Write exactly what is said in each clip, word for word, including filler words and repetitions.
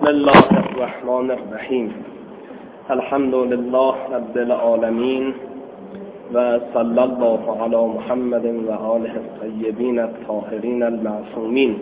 بسم الله الرحمن الرحیم. الحمد لله رب العالمین و صلی الله علی محمد و آله الطیبین الطاهرین المعصومین.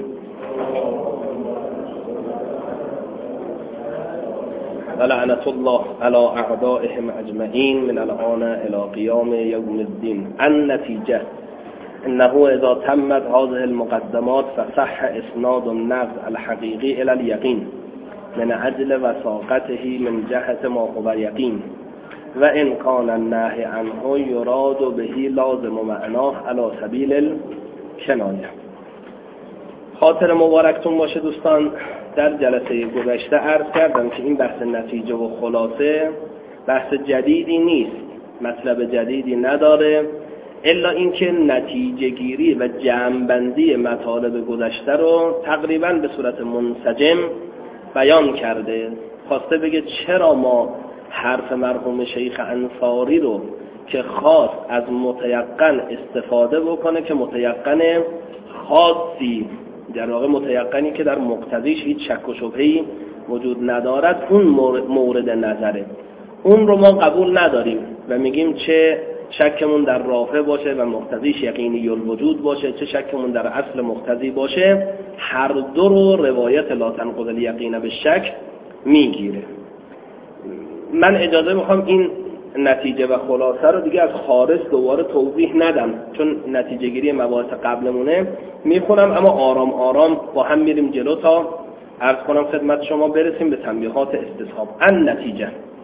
و لعنت الله علی اعدائهم اجمعین من الآن الی قیام یوم الدین. النتیجه انه اذا تمت هذه المقدمات فصح اسناد النقد الحقیقی الى اليقین من اجل وثاقته من جهت ما هو یقین و ان کان النهی عنه یراد به لازم معناه علی سبیل الکنایه. خاطر مبارکتون باشه دوستان. در جلسه گذشته عرض کردم که این بحث نتیجه و خلاصه بحث جدیدی نیست، مطلب جدیدی نداره، الا اینکه نتیجه گیری و جمع‌بندی مطالب گذشته رو تقریبا به صورت منسجم بیان کرده. خواسته بگه چرا ما حرف مرحوم شیخ انصاری رو که خواست از متیقن استفاده بکنه که متیقن خاصی، در واقع متیقنی که در مقتضیش هیچ شک و شبهه‌ای وجود ندارد، اون مورد نظره، اون رو ما قبول نداریم و میگیم چه شکمون در رافع باشه و مقتضیش یقینی الوجود باشه، چه شکمون در اصل مقتضی باشه، هر دو رو روایت لا تنقض الیقین به شک میگیره. من اجازه میخوام این نتیجه و خلاصه رو دیگه از خارج دوباره توضیح ندم، چون نتیجه گیری مباحث قبلمونه میخونم، اما آرام آرام با هم میریم جلو تا عرض کنم خدمت شما برسیم به تنبیهات استصحاب. النتیجه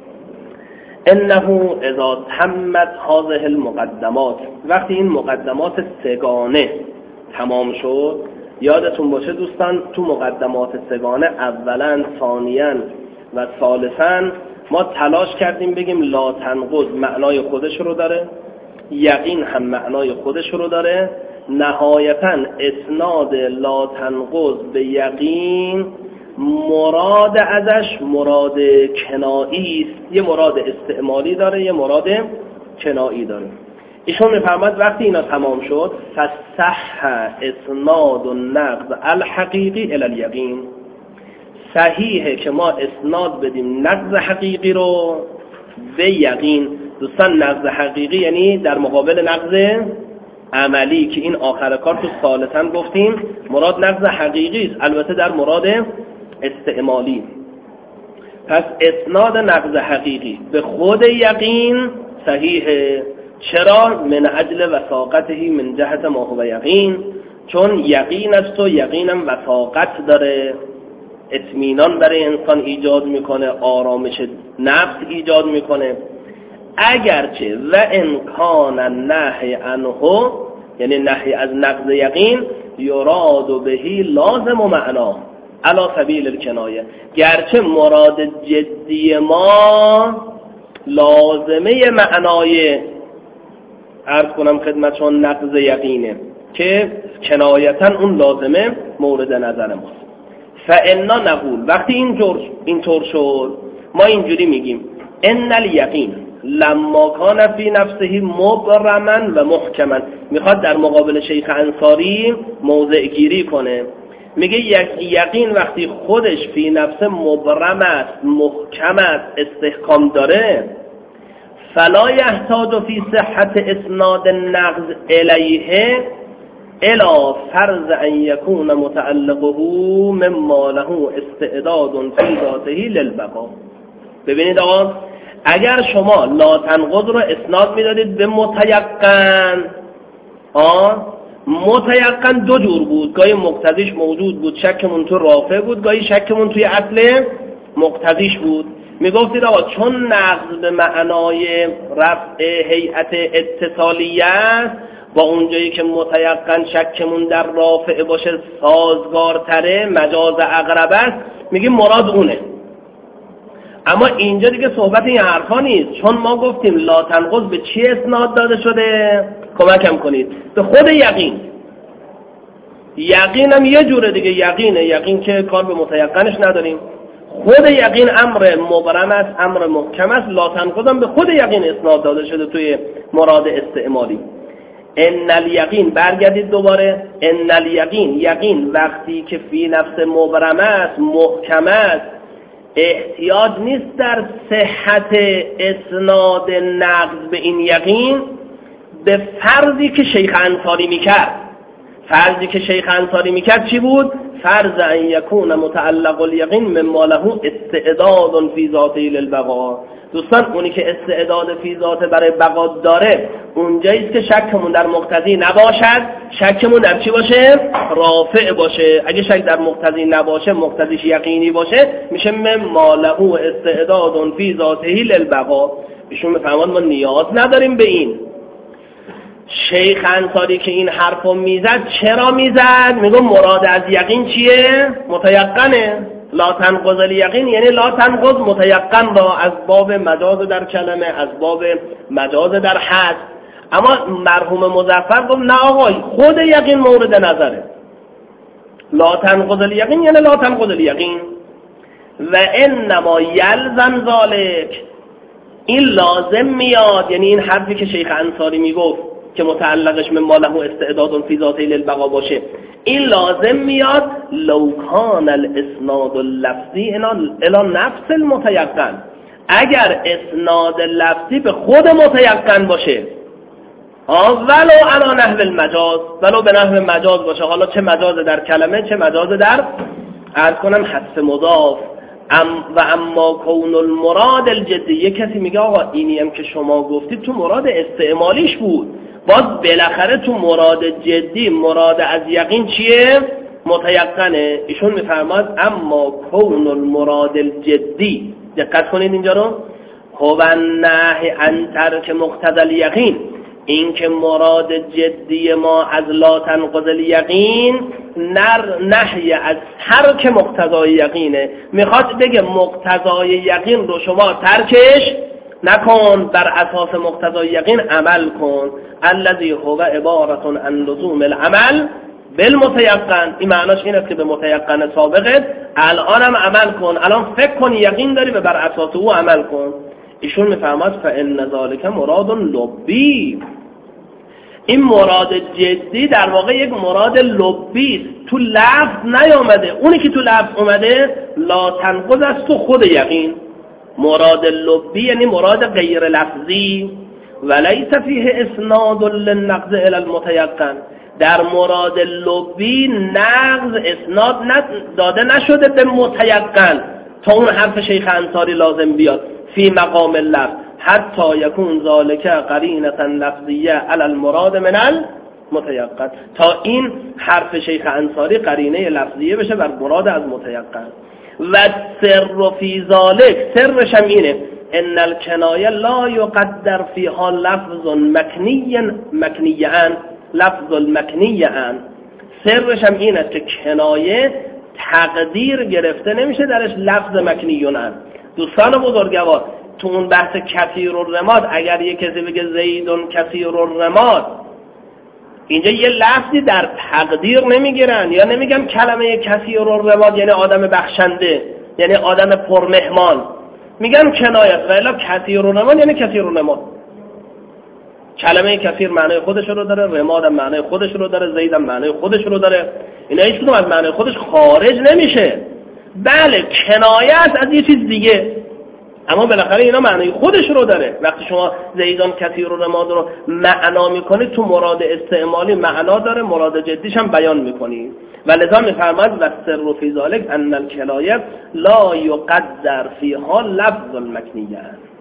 انه اذا تمت هذه المقدمات، وقتی این مقدمات سگانه تمام شد، یادتون باشه دوستان تو مقدمات سگانه اولا، ثانیاً و ثالثاً ما تلاش کردیم بگیم لا تنقض معنای خودش رو داره، یقین هم معنای خودش رو داره، نهایتاً اسناد لا تنقض به یقین مراد ازش مراد کنایی است، یه مراد استعمالی داره، یه مراد کنایی داره. ایشون میفرماد وقتی اینا تمام شد فصح اسناد النقض الحقیقی الی الیقین، صحیحه که ما اسناد بدیم نقض حقیقی رو به یقین. دوستان نقض حقیقی یعنی در مقابل نقض عملی که این آخر کار تو ثالثاً گفتیم مراد نقض حقیقی است، البته در مراد استعمالی. پس اسناد نقض حقیقی به خود یقین صحیحه. چرا؟ من اجل وثاقته من جهت ما هو یقین، چون یقین است و یقینم وثاقت داره، اطمینان برای انسان ایجاد میکنه، آرامش نفس ایجاد میکنه. اگرچه و امکان نهی عنه، یعنی نهی از نقض یقین، یراد بهی لازم و معنا علی سبیل الکنایه، گرچه مراد جدی ما لازمه معنای عرض کنم خدمتشون نقض یقینه که کنایتا اون لازمه مورد نظر ماست. فانا نقول، وقتی اینجور اینطور شد ما اینجوری میگیم ان الیقین لما کان فی نفسه مبرما و محکما. میخواد در مقابل شیخ انصاری موضع گیری کنه، میگه یقین وقتی خودش فی نفس مبرم است، محکم است، استحکام داره، فلا یحتاج فی صحت اسناد النقض الیه الا فرض ان یکون متعلقه مما له استعداد فی ذاته للبقاء. ببینید آقا، اگر شما لا تنقض رو اسناد میدادید به متیقن، آه متیقن دو جور بود، گاهی مقتضیش موجود بود شکمون تو رافع بود، گاهی شکمون توی اصل مقتضیش بود. میگفتید آقا چون نقض به معنای رفع هیئت اتصالیه است، با اونجایی که متیقن شکمون در رافع باشه سازگارتره، مجاز اقرب است، میگیم مراد اونه. اما اینجا دیگه صحبت این حرفا نیست، چون ما گفتیم لا تنقض به چی اسناد داده شده؟ کمکم کنید. به خود یقین. یقین هم یه جوره دیگه، یقینه، یقین که کار به متیقنش نداریم. خود یقین امر مبرم است، امر محکم است. لا تنقض هم به خود یقین اسناد داده شده توی مراد استعمالی. ان الیقین، برگردید دوباره، ان الیقین، یقین وقتی که فی نفس مبرم است، محکم است، احتیاج نیست در صحت اسناد نقض به این یقین به فرضی که شیخ انصاری میکرد. فرضی که شیخ انصاری میکرد چی بود؟ فرض ان یکون متعلق الیقین مما له استعداد فی ذاته للبقاء. دوستان اونی که استعداد فی ذاته برای بقا داره اونجاییست که شکمون در مقتضی نباشد، شکمون در چی باشه؟ رافع باشه. اگه شک در مقتضی نباشه، مقتضیش یقینی باشه، میشه مما له استعداد فی ذاته للبقاء. ایشون میفهمن ما نیاز نداریم به این. شیخ انصاری که این حرفو میزد چرا میزد؟ میگم مراد از یقین چیه؟ متیقنه. لا تنقض الیقین یعنی لا تنقض متیقن را از باب مجاز در کلمه، از باب مجاز در حد. اما مرحوم مظفر گفت نه آقای، خود یقین مورد نظره. لا تنقض الیقین یعنی لا تنقض الیقین و انما یلزم ذالک، این لازم میاد، یعنی این حرفی که شیخ انصاری میگفت که متعلقش من ما له استعداد فی ذاته للبقاء باشه، این لازم میاد لو کان الاسناد اللفظی الی نفس المتیقن، اگر اسناد لفظی به خود متیقن باشه، ولو علی نحو المجاز، ولو به نحو مجاز باشه، حالا چه مجاز در کلمه چه مجاز در عرض کنم حذف مضاف. ام و اما کون المراد الجدی، یک کسی میگه آقا اینی هم که شما گفتید تو مراد استعمالیش بود، باز بالاخره تو مراد جدی مراد از یقین چیه؟ متیقنه. ایشون میفرماد اما کون المراد الجدی، دقت کنید اینجا رو، هو النهی عن ترک مقتضی الیقین، این که مراد جدی ما از لا تنقض الیقین نر نهی از ترک مقتضای یقینه. میخواد بگه مقتضای یقین رو شما ترکش نکن، بر اساس مقتضای یقین عمل کن. الذی هو عبارة عن لزوم العمل بالمتیقن، این معناش این است که به متیقن سابقت الانم عمل کن، الان فکر کن یقین داری و بر اساس او عمل کن. ایشون میفرماد فان ذلک مراد لبی، این مراد جدی در واقع یک مراد لبی تو لفظ نیامده، اونی که تو لفظ اومده لا تنقض است تو خود یقین. مراد لبی یعنی مراد غیر لفظی، ولیس فیه اسناد للنقض الی المتیقن، در مراد لبی نقض اسناد داده نشده به متیقن تا اون حرف شیخ انصاری لازم بیاد فی مقام اللفظ حتی یکون ذالک قرینة لفظیه علی المراد من المتیقن، تا این حرف شیخ انصاری قرینه لفظیه بشه بر مراد از متیقن. و سر فی ذالک، سرش هم اینه ان الکنایه لا یقدر فیها لفظ مکنی مکنیان، لفظ المکنیان، سرش هم این است که کنایه تقدیر گرفته نمیشه درش لفظ مکنیان. دوستان بزرگوار تو اون بحث کثیر الرماد اگر یک کسی بگه زیدون کثیر الرماد، اینجا یه لفظی در تقدیر نمیگیرن، یا نمیگم کلمه کثیر الرماد یعنی آدم بخشنده، یعنی آدم پرمهمان، میگن کنایت، ولی کثیر الرماد یعنی کثیر الرماد. کلمه کثیر معنی خودش رو داره، رماد هم معنی خودش رو داره، زید هم معنی خودش رو داره، اینا هیچ کدوم از معنی خودش خارج نمیشه. بله کنایت از یه چیز دیگه، اما بالاخره اینا معنی خودش رو داره. وقتی شما زیدان کثیر الرماد رو معنا میکنید تو مراد استعمالی معنا داره، مراد جدیش هم بیان میکنید. و لذا میفرماد و سر فی ذالک ان الکنایه لا یقدر فیها لفظ المکنیه.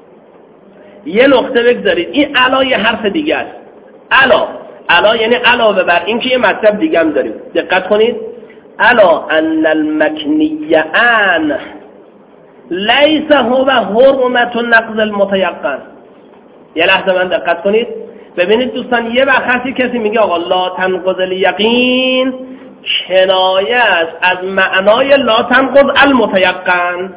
یه نقطه بگذارید، این علا یه حرف دیگه است. علا علا یعنی علاوه بر این که یه مطلب دیگه هم داریم، دقت کنید. علا ان المکنیه ان لیس هو حرمت نقض المتیقن. یه لحظه من دقت کنید، ببینید دوستان، یه وقتی کسی میگه آقا لا تنقض الیقین کنایه است از معنای لا تنقض المتیقن،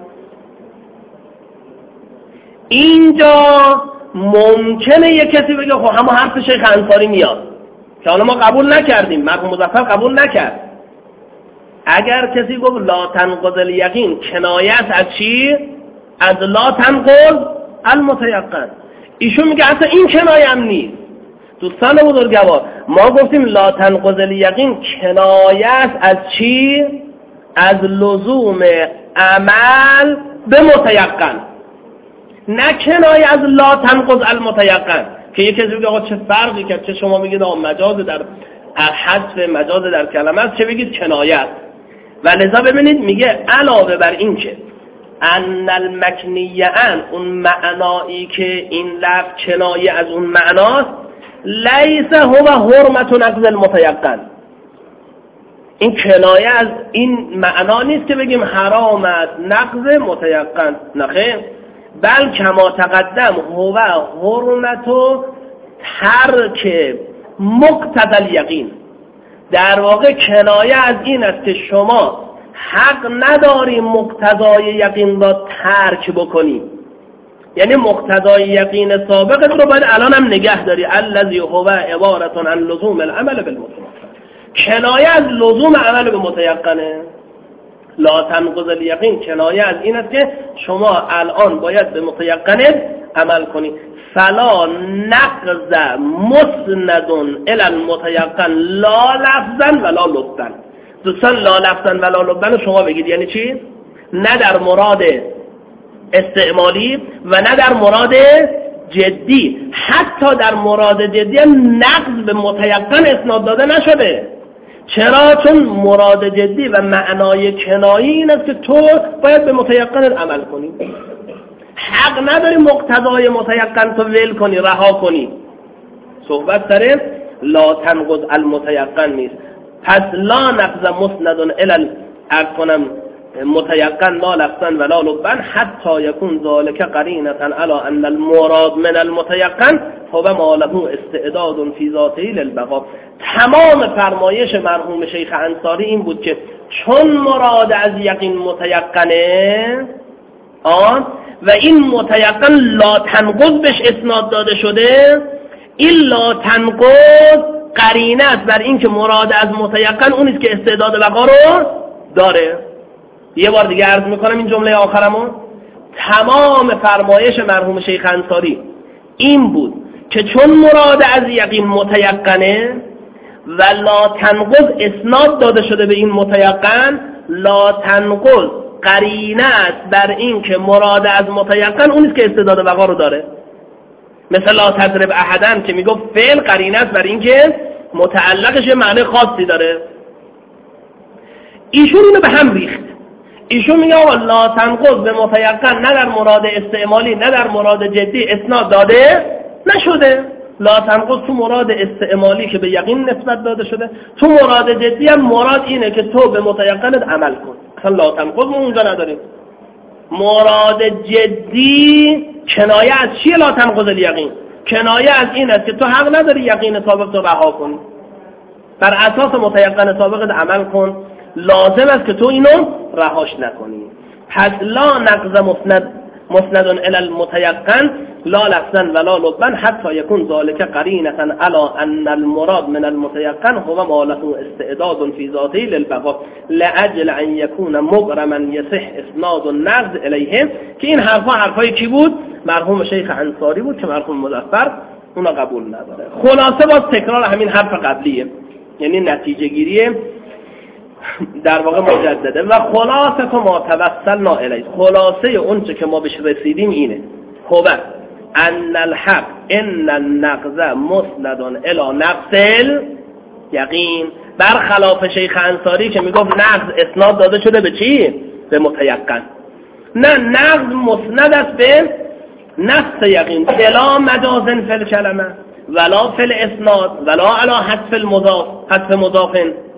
اینجا ممکنه یه کسی بگه خب همه حرف شیخ انصاری میاد که حالا ما قبول نکردیم، مرحوم مظفر قبول نکرد. اگر کسی گفت لا تنقض الیقین کنایت از چی؟ از لا تنقض المتیقن، ایشون میگه اصلا این کنایه هم نیست. دوستان بزرگوار ما گفتیم لا تنقض الیقین کنایت از چی؟ از لزوم عمل به متیقن، نه کنایه از لا تنقض المتیقن که یکی از بگه آقا چه فرقی کرد، چه شما میگید آقا مجاز در حذف مجاز در کلمه است، چه بگید کنایه است. و لذا ببینید میگه علاوه بر این که ان المکنیه ان اون معنایی که این لفظ کنایه از اون معناست، لیس هو حرمت نقض المتیقن، این کنایه از این معنا نیست که بگیم حرام است نقض متیقن، نخیر، بل کما تقدم هو حرمت و ترک مقتضی الیقین، در واقع کنایه از این است که شما حق نداری مقتضای یقین را ترک بکنی، یعنی مقتضای یقین سابقت رو باید الان هم نگه داری، الذی هو عبارت عن لزوم العمل بالمتیقن، کنایه از لزوم عمل به متیقنه. لا تنقض الیقین کنایه از این است که شما الان باید به متیقنت عمل کنی. فلا نقض مسند الی المتیقن لا لفظا ولا لبا. دوستان لا لفظا ولا لبا شما بگید یعنی چی؟ نه در مراد استعمالی و نه در مراد جدی، حتی در مراد جدی نقض به متیقن اسناد داده نشده. چرا؟ چون مراد جدی و معنای کنایی این است که تو باید به متیقن عمل کنی، حق نداری مقتضای متیقن تو ول کنی، رها کنی. صحبت سر لا تنقض المتیقن نیست. پس لا نقض مسند الی اکنم متیقن لا لفظا ولا لبا حتی یکون ذالک قرینة علی ان المراد من المتیقن هو ما له استعداد فی ذاته للبقاء. تمام فرمایش مرحوم شیخ انصاری این بود که چون مراد از یقین متیقنه آن و این متیقن لا تنقض بهش اسناد داده شده، این لا تنقض قرینه است بر این که مراد از متیقن اونیست که استعداد بقا رو داره. یه بار دیگه عرض میکنم این جمله آخرمو، تمام فرمایش مرحوم شیخ انصاری این بود که چون مراد از یقین متیقنه و لا تنقض اسناد داده شده به این متیقن، لا تنقض قرینه است بر این که مراد از متیقن اونیست که استعداد بقا رو داره. مثل لا تضرب احدن که میگفت فعل قرینه است بر این که متعلقش یه معنی خاصی داره. ایشون اینو به هم ریخت. ایشون میگه آقا لا تنقض به متیقن نه در مراد استعمالی نه در مراد جدی اسناد داده نشده. لا تنقض تو مراد استعمالی که به یقین نسبت داده شده، تو مراد جدی هم مراد اینه که تو به متیقنت عمل کن. اصلا لا تنقض ما اونجا نداریم. مراد جدی کنایه از چیه؟ لا تنقض الیقین کنایه از این است که تو حق نداری یقین سابق تو رها کن، بر اساس متیقن سابقت عمل کن، لازم است که تو اینو رهاش نکنی. پس لا نقض مسند مسند الی المتیقن لا لفظا ولا لبا حتی یکون ذالک قرینة علی ان المراد من المتیقن هو ما له استعداد فی ذاته للبقاء لاجل ان یکون مبرما یصح اسناد النقض الیه. که این حرفا حرفای کی بود؟ مرحوم شیخ انصاری بود که مرحوم مظفر اونا قبول نداره. خلاصه باز تکرار همین حرف قبلیه، یعنی نتیجه گیریه در واقع مجدده. و خلاصه تو ما توسلنا الیه، خلاصه اون چه که ما بهش رسیدیم اینه، هو ان الحق ان النقض مسند الی نقض یقین، برخلاف شیخ انصاری که میگفت نقض اسناد داده شده به چی؟ به متیقن. نه، نقض مسند است به نقض یقین، بلا مجاز فی الکلمه ولا فی الاسناد ولا علی حذف المضاف حذف مضاف.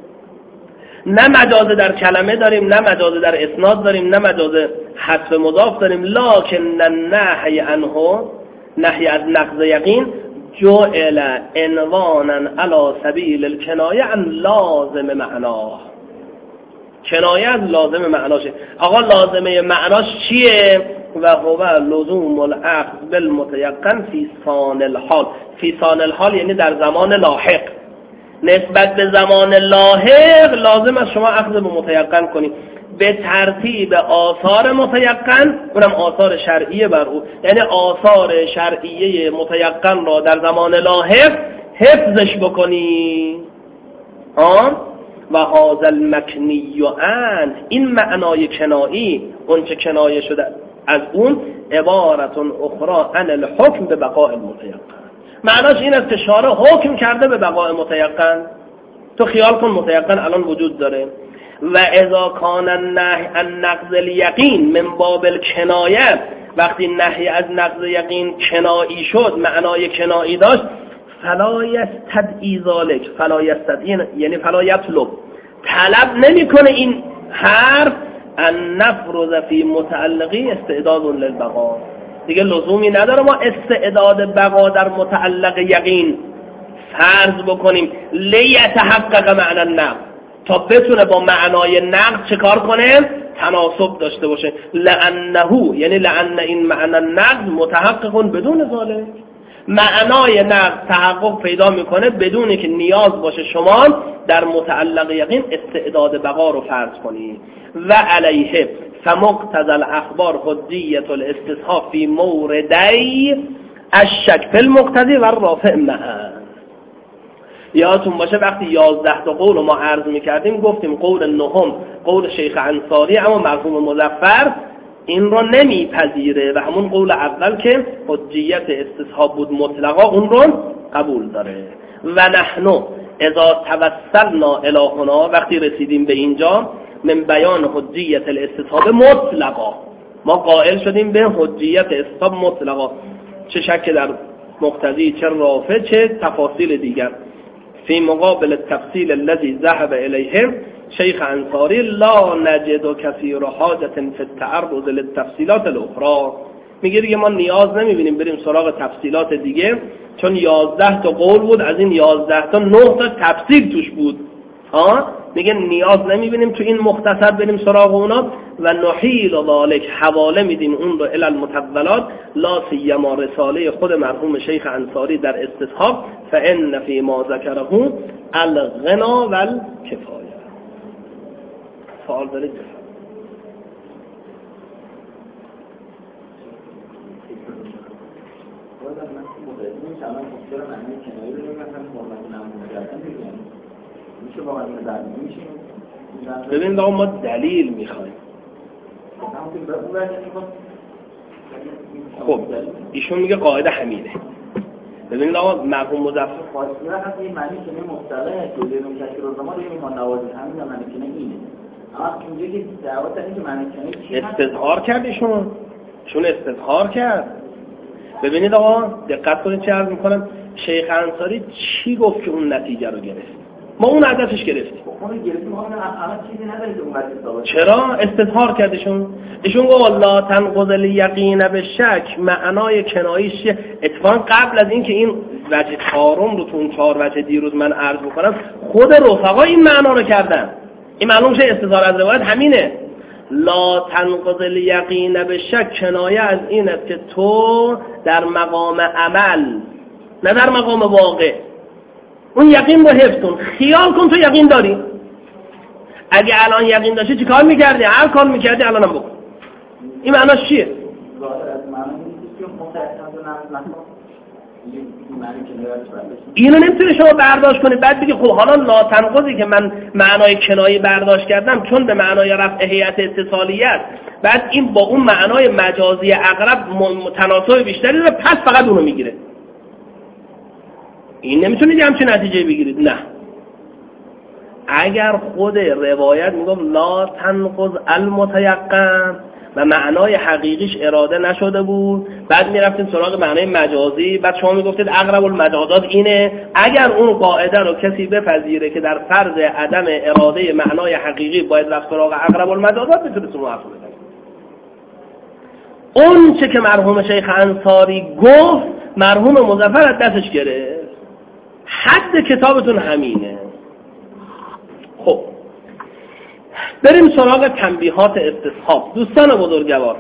نه مجاز در کلمه داریم، نه مجاز در اسناد داریم، نه مجاز حذف مضاف داریم. لکن النهی عنه، نهی از نقض یقین، جعل عنوانا علی سبیل الکنایه عن لازم معناه. کنایه از لازم معناشه. آقا لازمه معناش چیه؟ و هو لزوم الاخذ بالمتیقن فی ثان الحال. فی ثان الحال یعنی در زمان لاحق، نسبت به زمان لاحق لازم است شما اخذ به متیقن کنید به ترتیب آثار متیقن، اونم آثار شرعیه بر او، یعنی آثار شرعیه متیقن را در زمان لاحق حفظش بکنی. آه؟ و هذا المکنی ان، این معنای کنایی اون چه کنایه شده از اون، عبارت اخرى عن الحکم به بقاء المتیقن. معناش این است که شارع حکم کرده به بقاء متیقن. تو خیال کن متیقن الان وجود داره و اذا کان النهی عن نقض الیقین من باب الکنایه، وقتی نهی از نقض یقین کنایی شد، معنای کنایی داشت، فلا یستدعی ذلک، فلا یستدعی یعنی فلا یطلب، طلب نمیکنه این حرف ان نفرض فی متعلقی استعداد للبقاء، دیگه لزومی نداره ما استعداد بقا در متعلق یقین فرض بکنیم لیتحقق معنی النقض، تا بتونه با معنای نقض چه کار کنه؟ تناسب داشته باشه. لانه یعنی لان این معنی النقض متحقق بدون ذالک، معنای نقض تحقق پیدا میکنه بدون که نیاز باشه شما در متعلق یقین استعداد بقا رو فرض کنید. و علیه فمقتضى الاخبار حجیت الاستصحاب فی موردی الشک فی المقتضی و الرافع معا. یادتون باشه وقتی یازده تا قول ما عرض میکردیم گفتیم قول نهم قول شیخ انصاری اما مرحوم مظفر این رو نمیپذیره و همون قول اول که حجیت استصحاب بود مطلقا اون رو قبول داره. و نحنو اذا توسلنا الی هنا، وقتی رسیدیم به اینجا، من بیان حجیت الاستصحاب مطلقا، ما قائل شدیم به حجیت استصحاب مطلقا، چه شک در مقتضی چه رافع چه تفاصیل دیگر. فی مقابل التفصیل الذي ذهب الیه شیخ انصاری لا نجد کثیر حاجة فی التعرض للتفصیلات الاخرى، میگه دیگه ما نیاز نمیبینیم بریم سراغ تفصیلات دیگه، چون یازده تا قول بود، از این یازده تا نه تا تفصیل توش بود. ها میگه نیاز نمیبینیم تو این مختصر بریم سراغ اونا و نحیل و ذالک، حواله میدیم اون رو الی المتولات، لا سیما رساله خود مرحوم شیخ انصاری در استصحاب، فان فی ما ذکره الغنا و الکفایه. سوال دارید؟ ببینید آقا ما دلیل میخوایم. خب ایشون میگه قاعده همینه. ببینید آقا مرحوم مظفر فاصله هست این معنی که مختلفه که بدون کسی رو زمان دیگه ما نوازی همین معنی که اینه. اما اینجا که دعوت این که معنی که چی استظهار کرد ایشون چون استظهار کرد. ببینید آقا دقت کنید چه عرض میکنم، شیخ انصاری چی گفت که اون نتیجه رو گرفت؟ ما اون هدفش گرفتیم. اون گرفتیم اون اصلا چیزی نداره که اون وقت چرا استظهار کردشون؟ ایشون گفت لا تنقض الیقین بالشک، معنای کناییش اتفاقا قبل از اینکه این وجه چهارم رو تو اون چهار وجه دیروز من عرض بکنم خود رفقا این معنا رو کردن. این معلوم شه استظهار از روایت همینه. لا تنقض الیقین بالشک کنایه از این است که تو در مقام عمل نه در مقام واقع اون یقین رو حفظ کن. خیال کن تو یقین داری، اگه الان یقین داشتی چی کار میکردی؟ هر کار میکردی الان هم بکن. این معناش چیه؟ اینو نمیتونی شما برداشت کنی بعد بگی خب حالا لا تنقضی که من معنای کنایه برداشت کردم چون به معنای رفع هیئت اتصالیت، بعد این با اون معنای مجازی اقرب تناسب بیشتری داره پس فقط اونو میگیره. این نمیتونید همچین نتیجه بگیرید. نه، اگر خود روایت میگم لا تنقض المتیقن و معنای حقیقیش اراده نشده بود، بعد میرفتیم سراغ معنای مجازی، بعد شما میگفتید اقرب المجازات اینه، اگر اون قاعده رو کسی بپذیره که در فرض عدم اراده معنای حقیقی باید رفت سراغ اقرب المجازات، میتونید اون حرف بزنید. اون چه که مرحوم شیخ انصاری گفت مرحوم مظفر از دستش گرفت. حد کتابتون همینه. خب بریم سراغ تنبیهات استصحاب. دوستان بزرگوار،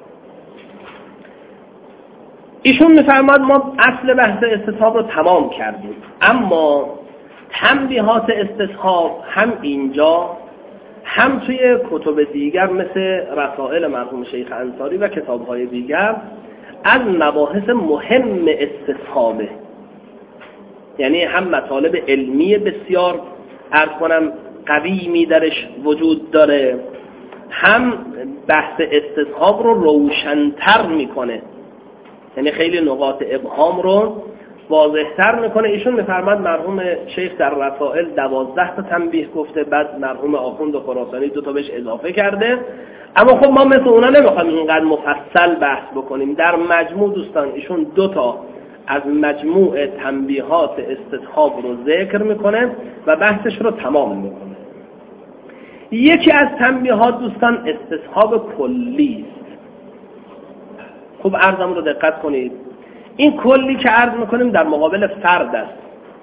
ایشون میفرماد ما اصل بحث استصحاب رو تمام کردیم، اما تنبیهات استصحاب هم اینجا هم توی کتب دیگر مثل رسائل مرحوم شیخ انصاری و کتاب‌های دیگر از مباحث مهم استصحابه، یعنی هم مطالب علمی بسیار عرض کنم قوی می درش وجود داره، هم بحث استصحاب رو روشن‌تر میکنه، یعنی خیلی نقاط ابهام رو واضح‌تر میکنه. ایشون میفرماد مرحوم شیخ در رسائل دوازده تا تنبیه گفته، بعد مرحوم آخوند خراسانی دو تا بهش اضافه کرده. اما خب ما مثل اونا نمیخوایم اینقدر مفصل بحث بکنیم. در مجموع دوستان ایشون دو تا از مجموع تنبیهات استصحاب رو ذکر میکنه و بحثش رو تمام میکنه. یکی از تنبیهات دوستان استصحاب کلی است. خوب عرضم رو دقت کنید. این کلی که عرض میکنیم در مقابل فرد است،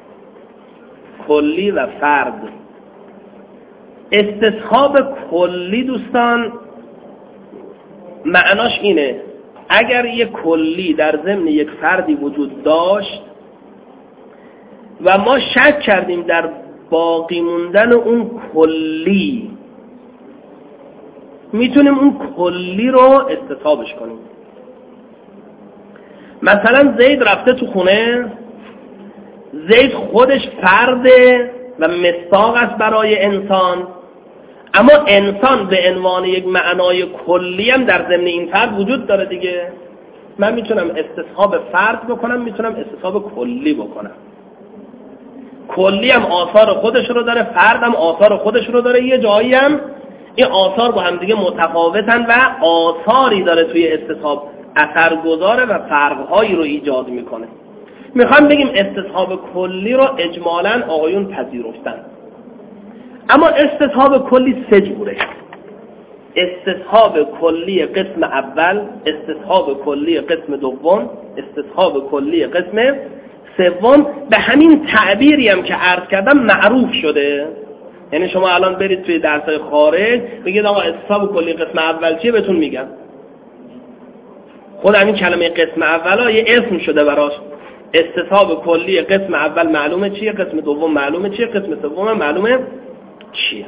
کلی و فرد. استصحاب کلی دوستان معناش اینه اگر یک کلی در ضمن یک فردی وجود داشت و ما شک کردیم در باقی موندن اون کلی، میتونیم اون کلی رو استصحابش کنیم. مثلا زید رفته تو خونه، زید خودش فرده و مصداق است برای انسان، اما انسان به عنوان یک معنای کلی هم در ضمن این فرد وجود داره دیگه. من میتونم استصحاب فرد بکنم، میتونم استصحاب کلی بکنم. کلی هم آثار خودش رو داره، فرد هم آثار خودش رو داره. یه جایی هم این آثار با هم دیگه متفاوتن و آثاری داره توی استصحاب، اثر گذاره و فرقهایی رو ایجاد میکنه. میخوام بگیم استصحاب کلی رو اجمالاً آقایون پذیرفتن، اما استصحاب کلی سه جوره: استصحاب کلی قسم اول، استصحاب کلی قسم دوم، استصحاب کلی قسم سوم. به همین تعبیری هم که عرض کردم معروف شده. یعنی شما الان برید توی درسای خارج بگید آقا استصحاب کلی قسم اول چیه، بهتون میگم. خود همین کلمه قسم اول یه اسم شده براش. استصحاب کلی قسم اول معلومه چیه، قسم دوم معلومه چیه، قسم سوم معلومه چیه.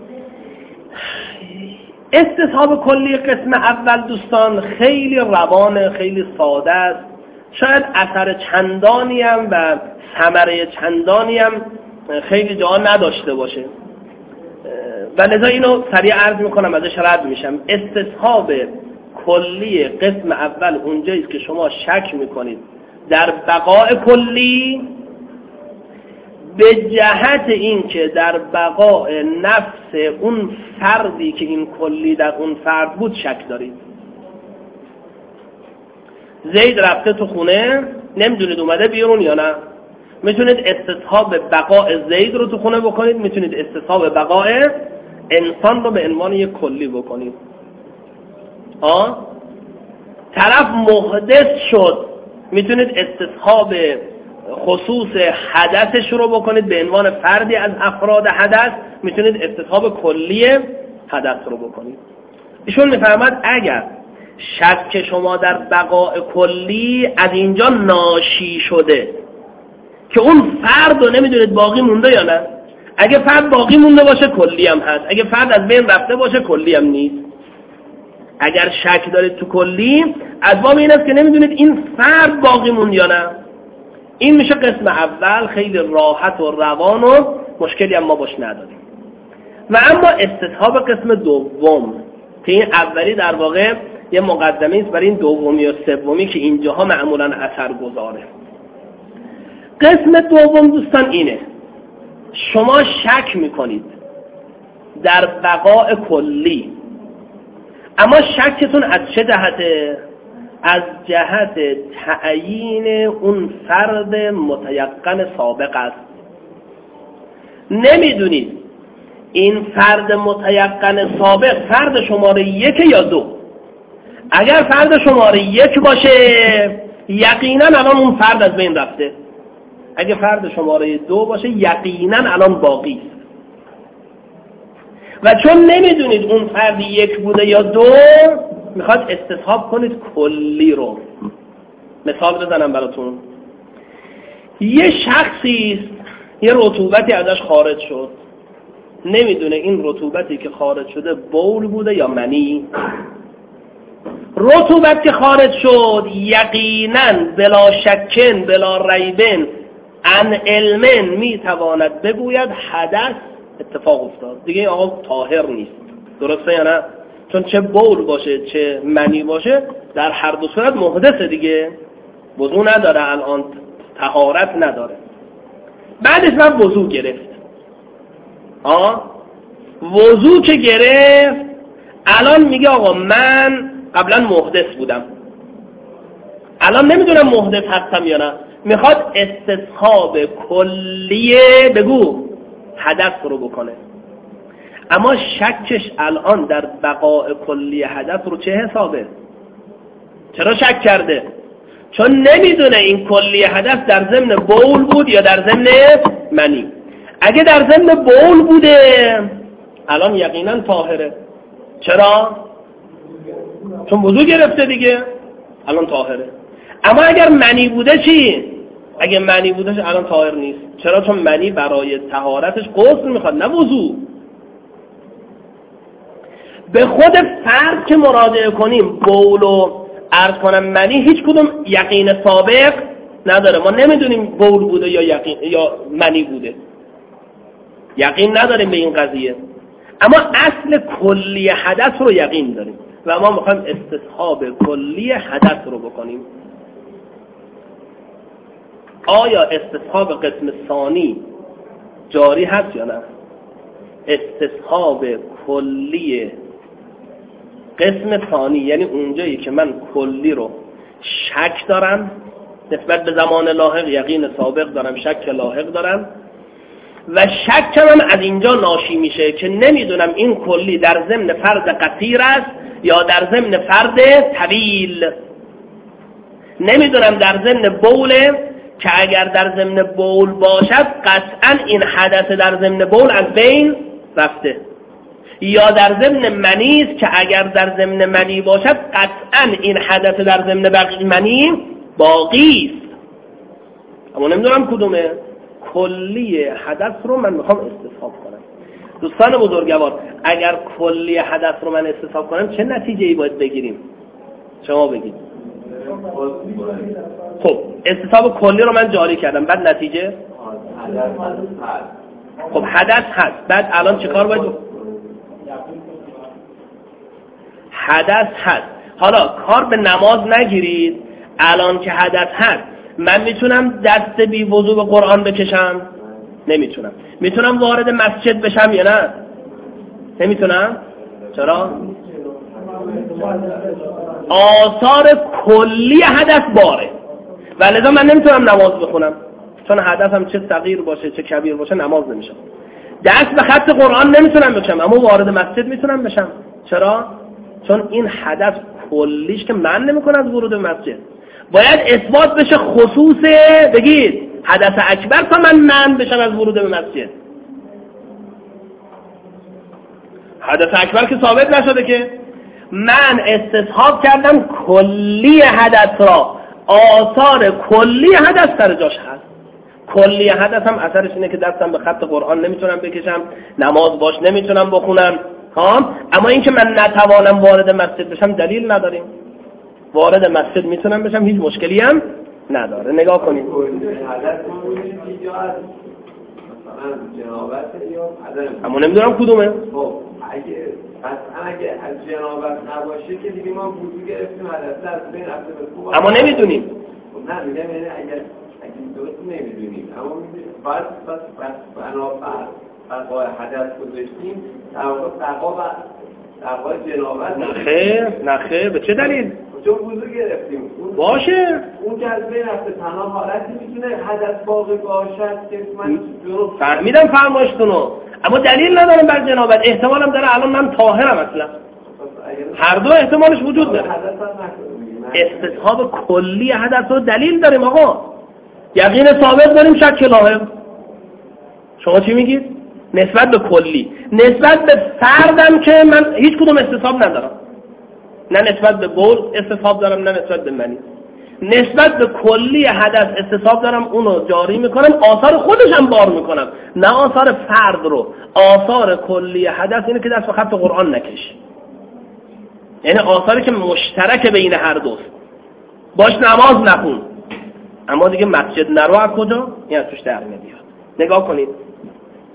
استصحاب کلی قسم اول دوستان خیلی روانه، خیلی ساده است. شاید اثر چندانی هم و ثمره چندانی هم خیلی جا نداشته باشه و لذا اینو سریع عرض میکنم، ازش رد میشم. استصحاب کلی قسم اول اونجایی که شما شک میکنید در بقای کلی به جهت این که در بقای نفس اون فردی که این کلی در اون فرد بود شک دارید. زید رفته تو خونه، نمیدونید اومده بیرون یا نه. میتونید استصحاب بقای زید رو تو خونه بکنید، میتونید استصحاب بقای انسان رو به عنوان یک کلی بکنید. آه؟ طرف محدث شد، میتونید استصحاب خصوص حدثش رو بکنید به عنوان فردی از افراد حدث، میتونید استصحاب کلی حدث رو بکنید. ایشون میفرماد اگر شک شما در بقای کلی از اینجا ناشی شده که اون فرد رو نمیدونید باقی مونده یا نه. اگه فرد باقی مونده باشه کلی هم هست، اگه فرد از بین رفته باشه کلی هم نیست. اگر شک دارید تو کلی، از باب این است که نمیدونید این فرد باقی موند یا نه. این میشه قسم اول، خیلی راحت و روان و مشکلی هم ما باش نداریم. و اما استصحاب قسم دوم که این اولی در واقع یه مقدمه است برای این دومی و سومی که اینجاها معمولا اثر گذاره. قسم دوم دوستان اینه: شما شک میکنید در بقای کلی، اما شکتون از چه جهته؟ از جهت تعیین اون فرد متیقن سابق است. نمیدونید این فرد متیقن سابق فرد شماره یک یا دو. اگر فرد شماره یک باشه یقینا الان اون فرد از بین رفته. اگر فرد شماره دو باشه یقینا الان باقی است. و چون نمیدونید اون فرد یک بوده یا دو، میخواد استصحاب کنید کلی رو. مثال بزنم براتون. یه شخصی است یه رطوبتی ازش خارج شد، نمیدونه این رطوبتی که خارج شده بول بوده یا منی. رطوبت که خارج شد یقینا بلا شکن بلا ریبن عن علمن میتواند بگوید حدث اتفاق افتاد دیگه این آقا طاهر نیست. درسته یا نه؟ چون چه بول باشه چه منی باشه در هر دو صورت محدثه دیگه، وضو نداره، الان طهارت نداره. بعدش من وضو گرفت. آه وضو که گرفت الان میگه آقا من قبلا محدث بودم، الان نمیدونم محدث هستم یا نه، میخواد استصحاب کلیه بگو حدث رو بکنه. اما شکش الان در بقاء کلیه حدث رو چه حسابه؟ چرا شک کرده؟ چون نمیدونه این کلیه حدث در ضمن بول بود یا در ضمن منی. اگه در ضمن بول بوده الان یقینا طاهره. چرا؟ چون وضو گرفته دیگه، الان طاهره. اما اگر منی بوده چی؟ اگه منی بوده الان طاهر نیست. چرا؟ چون منی برای طهارتش غسل میخواد نه وضو. به خود فرض که مراجعه کنیم بول و عرض کنم منی هیچ کدوم یقین سابق نداره. ما نمیدونیم بول بوده یا یقین یا منی بوده، یقین نداریم به این قضیه. اما اصل کلی حدث رو یقین داریم و ما میخوایم استصحاب کلی حدث رو بکنیم. آیا استصحاب قسم ثانی جاری هست یا نه؟ استصحاب کلی قسم ثانی یعنی اونجایی که من کلی رو شک دارم نسبت به زمان لاحق، یقین سابق دارم، شک لاحق دارم و شکم هم از اینجا ناشی میشه که نمیدونم این کلی در ضمن فرض قصیر است یا در ضمن فرض طویل. نمیدونم در ضمن بوله که اگر در ضمن بول باشد قطعا این حدث در ضمن بول از بین رفته، یا در ضمن منی است که اگر در ضمن منی باشد قطعا این حدث در ضمن منی باقی است. اما نمیدونم کدومه. کلی حدث رو من میخوام استصحاب کنم. دوستان بزرگوار اگر کلی حدث رو من استصحاب کنم چه نتیجه‌ای باید بگیریم؟ شما بگید. خب استصحاب کلی رو من جاری کردم، بعد نتیجه خب حدث هست. بعد الان چه کار باید بکنم؟ حدث هست. حالا کار به نماز نگیرید. الان که حدث هست من میتونم دست بی وضو به قرآن بکشم؟ نمیتونم. میتونم وارد مسجد بشم یا نه؟ نمیتونم. چرا؟ آثار کلی حدث باره و لذا من نمیتونم نماز بخونم، چون حدثم چه صغیر باشه چه کبیر باشه نماز نمیشم. دست به خط قرآن نمیتونم بکشم اما وارد مسجد میتونم بشم. چرا؟ چون این حدث کلیش که من نمیکنم از ورود مسجد باید اثبات بشه خصوص بگید حدث اکبر تا من من بشم از ورود به مسجد. حدث اکبر که ثابت نشده که من استصحاب کردم کلی حدث را، آثار کلی حدث سر جاش هست. کلی حدث هم اثرش اینه که دستم به خط قرآن نمیتونم بکشم، نماز باش نمیتونم بخونم ها. اما این که من نتوانم وارد مسجد بشم دلیل نداریم. وارد مسجد میتونم بشم، هیچ مشکلی هم نداره. نگاه کنید اما نمیدونم کدومه. خب اگه مثلا اگه از جنابت نباشه که دیگه ما وضو گرفتیم حدث از بین رفته به خوب، اما نمیدونیم. خب نه میگم یعنی اگر اگه درست نمیدونیم اما میدونیم فرض بس بس بنابر بقای حدث گذاشتیم در واقع بقا و بقای جنابت. نخیر نخیر به چه دلیل؟ چون وضو گرفتیم باشه اون که از بین رفته تنها حالتی میتونه حدث باقی باشد که من فهمیدم فرمایشتونو، اما دلیل ندارم بر جنابت. احتمالم داره الان من طاهرم اصلا. هر دو احتمالش وجود داره. استصحاب کلی حدث رو دلیل داریم آقا، یقین ثابت داریم، شک لاحق. شما چی میگید؟ نسبت به کلی. نسبت به فردم که من هیچ کدوم استصحاب ندارم، نه نسبت به بول استصحاب دارم نه نسبت به منی. نسبت به کلی حدث استصحاب دارم، اونو جاری میکنم، آثار خودش هم بار میکنم، نه آثار فرد رو. آثار کلی حدث اینه که دست به خط قرآن نکش، یعنی آثاری که مشترک بین هر دوست. باش نماز نخون اما دیگه مسجد نرو. از کجا؟ این از توش در نمیاد. نگاه کنید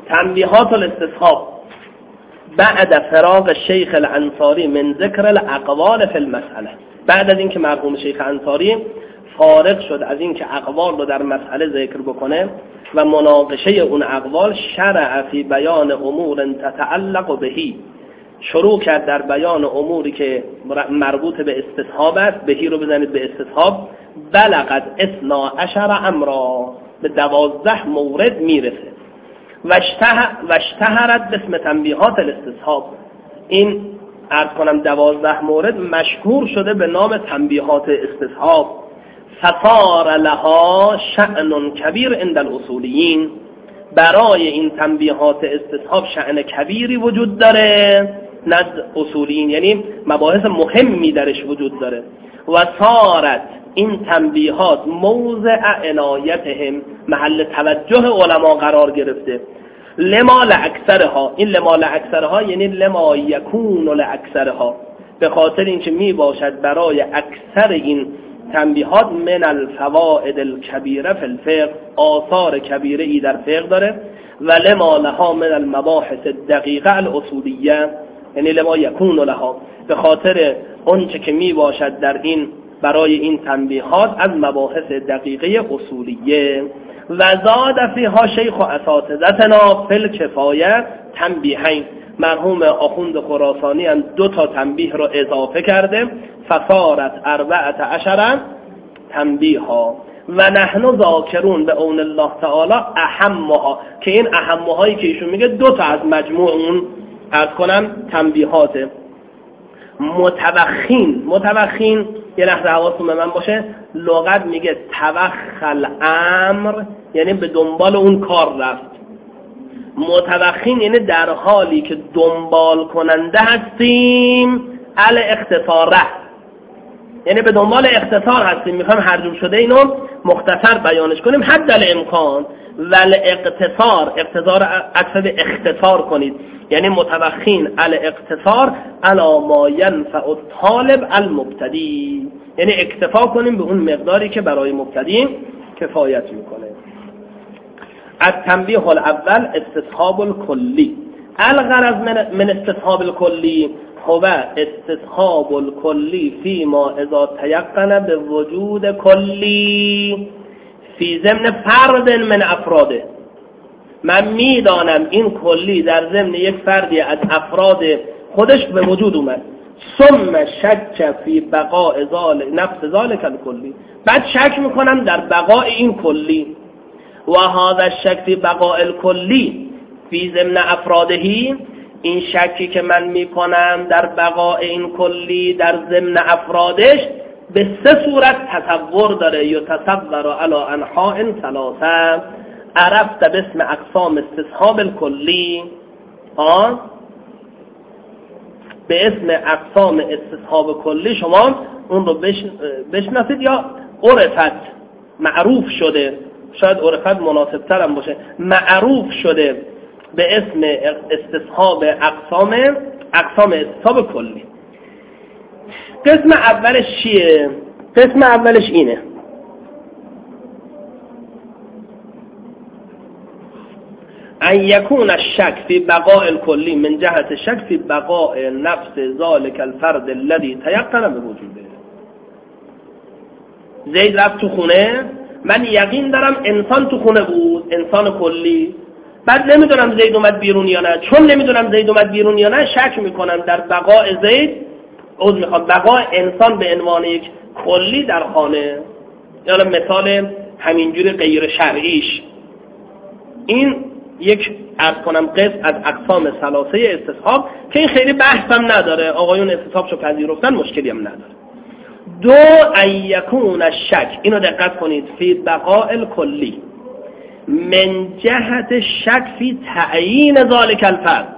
تنبیهات الاستصحاب بعد فراغ شیخ الانصاری من ذکر الاقوال فی المسئله. بعد از اینکه مرحوم شیخ انصاری فارغ شد از اینکه اقوال رو در مسئله ذکر بکنه و مناقشه اون اقوال، شرع فی بیان امور تتعلق بهی، شروع کرد در بیان اموری که مربوط به استصحاب است. بهی رو بزنید به استصحاب. بلغت اثنا عشر امرا، به دوازده مورد میرسه. و اشتهرت باسم تنبیهات الاستصحاب. این عرض کنم دوازده مورد مشهور شده به نام تنبیهات استصحاب. فصار لها شأن کبیر عند الاصولیین، برای این تنبیهات استصحاب شأن کبیری وجود داره نزد اصولیین، یعنی مباحث مهمی درش وجود داره. و صارت این تنبیهات موضع عنایتهم، محل توجه علما قرار گرفته. لما لاکثرها، این لما لاکثرها یعنی لما یکون لاکثرها، به خاطر اینکه می باشد برای اکثر این تنبیهات من الفوائد الکبیره فی الفقه، آثار کبیره ای در فقه داره. و لما لها من المباحث الدقیقه الاصولیه، یعنی لما یکون لها، به خاطر اونچه که می باشد در این برای این تنبیهات از مباحث دقیقه اصولیه. و زاد فیها شیخ و اساتذتنا فی الکفایه تنبیهین، مرحوم آخوند خراسانی هم دو تا تنبیه رو اضافه کرده. فصارت اربعت عشر تنبیها و نحن ذاکرون به اون الله تعالی اهمها، که این اهمهایی که ایشون میگه دو تا از مجموع اون عرض کنم تنبیهاته. متوخین، متوخین یه لحظه حواستون به من باشه، لغت میگه توخل امر، یعنی به دنبال اون کار رفت. متوخین یعنی در حالی که دنبال کننده هستیم ال اختصاره، یعنی به دنبال اختصار هستیم، میخوام هر جور شده اینو مختصر بیانش کنیم حد الامکان. ول اقتصار، اقتصار اکثر به اختصار کنید، یعنی متوخین ال اقتصار علی ما ینفع الطالب المبتدی، یعنی اکتفا کنیم به اون مقداری که برای مبتدی کفایت میکنه. از تنبیه الاول استصحاب الکلی. الغرض من استصحاب الکلی هو استصحاب الکلی فی ما اذا تیقن به وجود کلی فی ضمن فرد من افراده. من میدانم این کلی در ضمن یک فردی از افراد خودش به وجود اومد. ثم شک فی بقاء ذال نفس ذالک الکلی، بعد شک میکنم در بقاء این کلی. و هذا الشک فی بقاء الکلی فی ضمن افرادهی، این شکی که من میکنم در بقاء این کلی در ضمن افرادش به سه صورت تصور داره. یا تصور علی انحاء ثلاثه، عرفت باسم اقسام استصحاب الکلی، ها به اسم اقسام استصحاب کلی شما اون رو بشناسید. یا عرفت، معروف شده، شاید عرفت مناسب تر هم باشه، معروف شده به اسم استصحاب اقسام اقسام استصحاب کلی. قسم اولش چیه؟ قسم اولش اینه: ان یکون الشک فی بقاء الکلی من جهت شک فی بقاء نفس ذالک الفرد الذی تیقن به وجوده. زید رفت تو خونه، من یقین دارم انسان تو خونه بود، انسان کلی. بعد نمیدونم زید اومد بیرون یا نه، چون نمیدونم زید اومد بیرون یا نه شک میکنم در بقاء زید، عوض میخوام بقاء انسان به عنوان یک کلی در خانه. یعنی مثال همینجوری غیر شرعیش، این یک عرض کنم قسم از اقسام ثلاثه استصحاب که این خیلی بحث هم نداره، آقایون استصحابشو پذیرفتن، مشکلی هم نداره. دو، ان یکون الشک، اینو دقت کنید، فی بقاء الکلی من جهت شک فی تعیین ذالک الفرد.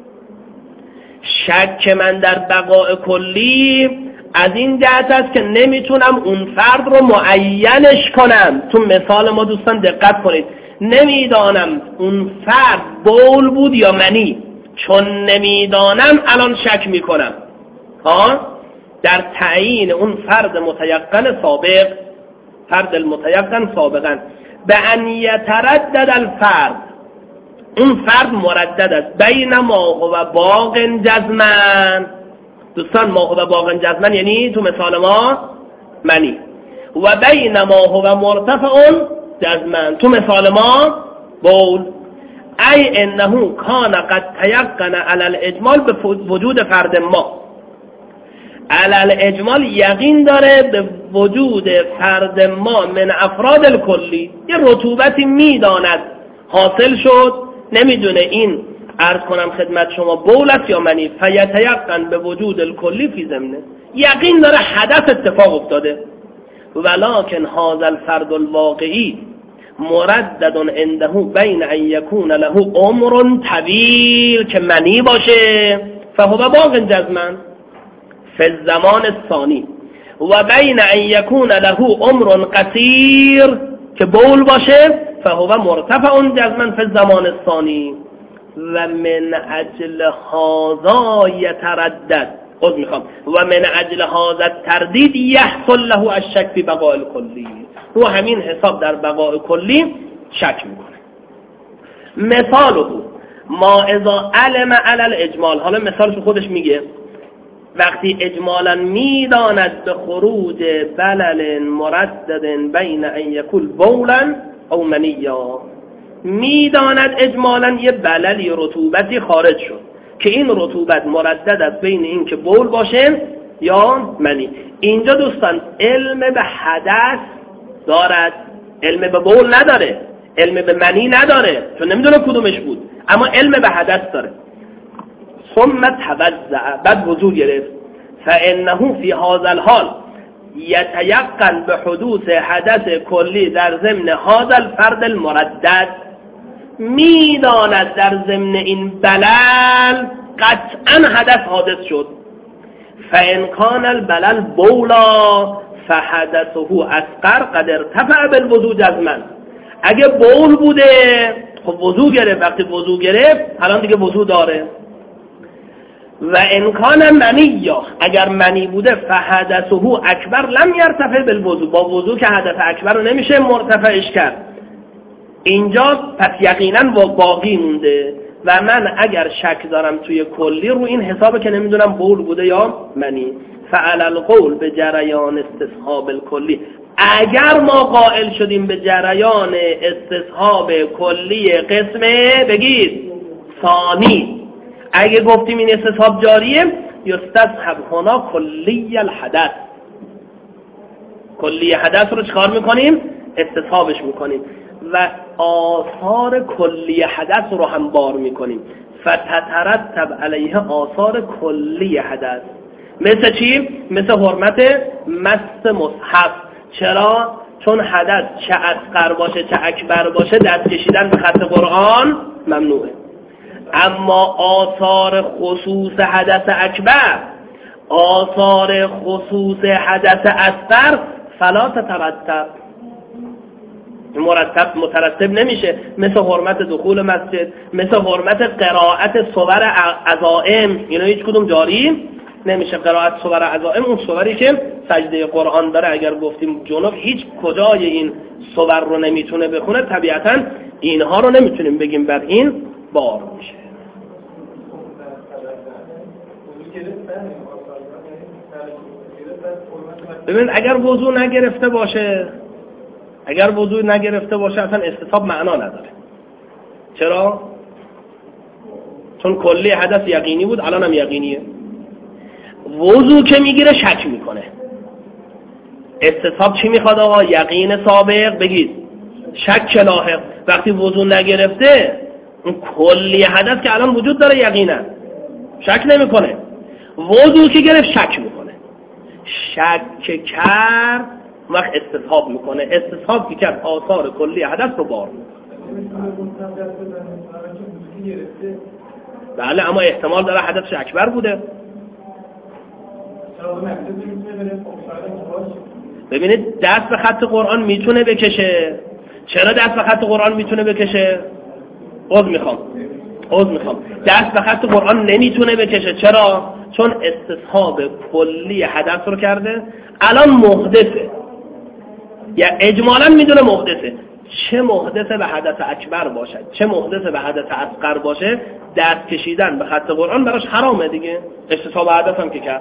شک من در بقاء کلی از این جهت است که نمیتونم اون فرد رو معینش کنم. تو مثال ما دوستان دقت کنید، نمیدانم اون فرد بول بود یا منی، چون نمیدانم الان شک میکنم ها در تعیین اون فرد متیقن سابق، فرد المتیقن سابقا. به ان یتردد الفرد، اون فرد مردد است بین ما هو باق جزمن. دوستان ما هو باق جزمن یعنی تو مثال ما منی، و بین ما هو مرتفع جزمن تو مثال ما بول. ای انه کان قد تیقن علی الاجمال به وجود فرد ما، علی الاجمال یقین داره به وجود فرد ما من افراد الکلی، یه رطوبتی میداند حاصل شد، نمیدونه این عرض کنم خدمت شما بول است یا منی، فیتیقن به وجود الکلی فی ضمنه، یقین داره حدث اتفاق افتاده. ولکن هذا الفرد الواقعی مردد عنده بین ان یکون له عمر طویل که منی باشه فهو باق جزمن فی الزمان الثانی، و بین ان یکون له عمر قصیر که بول باشه فهو مرتفع جزمن فی الزمان الثانی. و من اجل هذا یتردد خود میخوام و من اجل هذا التردید یحصل له الشک فی بقاء الکلی، رو همین حساب در بقاء کلی شک میکنه. مثال او ما اذا علم علی الاجمال، حالا مثالش خودش میگه وقتی اجمالا میداند به خروج بلل مردد بین ان یکون بولا او منیا، میداند اجمالا یه بللی رطوبتی خارج شد که این رطوبت مردد است بین این که بول باشه یا منی. اینجا دوستان علم به حدث دارد، علم به بول نداره، علم به منی نداره چون نمیدونه کدومش بود، اما علم به حدث داره. ثم توزع، بعد وضو گرفت، فانه فی هذا الحال یتیقن به حدوث حدث کلی در ضمن هذا الفرد المردد، میداند در ضمن این بلل قطعا حدث حادث شد. فان کان البلل بولا فحدثه اصغر قد ارتفع بالوضوء جزما، اگه بول بوده خب وضو گرفت، وقتی وضو گرفت الان دیگه وضو داره. و ان کان منی، اگر منی بوده فحدثه اکبر لم یرتفع بالوضوء، با وضو که حدث اکبر رو نمیشه مرتفعش کرد. اینجا پس یقینا باقی مونده و من اگر شک دارم توی کلی رو این حسابه که نمیدونم بول بوده یا منی، فعل القول به جریان استصحاب الکلی، اگر ما قائل شدیم به جریان استصحاب کلی قسم بگید ثانی، اگه گفتیم این استصحاب جاریه یستصحب هنا کلی الحدث، کلی حدث رو چکار میکنیم؟ استصحابش میکنیم و آثار کلی حدث رو هم بار میکنیم. فتترتب علیه آثار کلی حدث، مثل چی؟ مثل حرمت مس مصحف. چرا؟ چون حدث چه اصغر باشه چه اکبر باشه دست کشیدن به خط قرآن ممنوعه، اما آثار خصوص حدث اکبر، آثار خصوص حدث اصغر فلا تترتب، مرتب مترتب نمیشه، مثل حرمت دخول مسجد، مثل حرمت قرائت صور عزائم، اینا هیچ کدوم جاری نمیشه. قرائت صور عزائم اون صوری که سجده قرآن داره، اگر گفتیم جنوب هیچ کجای این صور رو نمیتونه بخونه، طبیعتا اینها رو نمیتونیم بگیم بر این بار میشه. ببین اگر وضو نگرفته باشه، اگر وضو نگرفته باشه اصلا استصحاب معنا نداره. چرا؟ چون کلی حدث یقینی بود، الان هم یقینیه. وضو که میگیره شک میکنه. استصحاب چی میخواد آقا؟ یقین سابق بگید، شک لاحق. وقتی وضو نگرفته اون کلی حدث که الان وجود داره یقینا شک نمیکنه، وضو که گرفت شک میکنه. شک کرد وقت استصحاب میکنه، استصحاب که کرد آثار کلی حدث رو بار میکنه. بله اما احتمال داره حدث اکبر بوده. ببینید دست به خط قرآن میتونه بکشه. چرا دست به خط قرآن میتونه بکشه؟ عذر میخوام عذر میخوام دست به خط قرآن نمیتونه بکشه. چرا؟ چون استصحاب کلی حدث رو کرده، الان محدثه، یا اجمالا میدونه محدثه. چه محدث به حدث اکبر باشد چه محدث به حدث اصغر باشه دست کشیدن به خط قرآن براش حرامه دیگه، استصحاب حدث هم که کرد.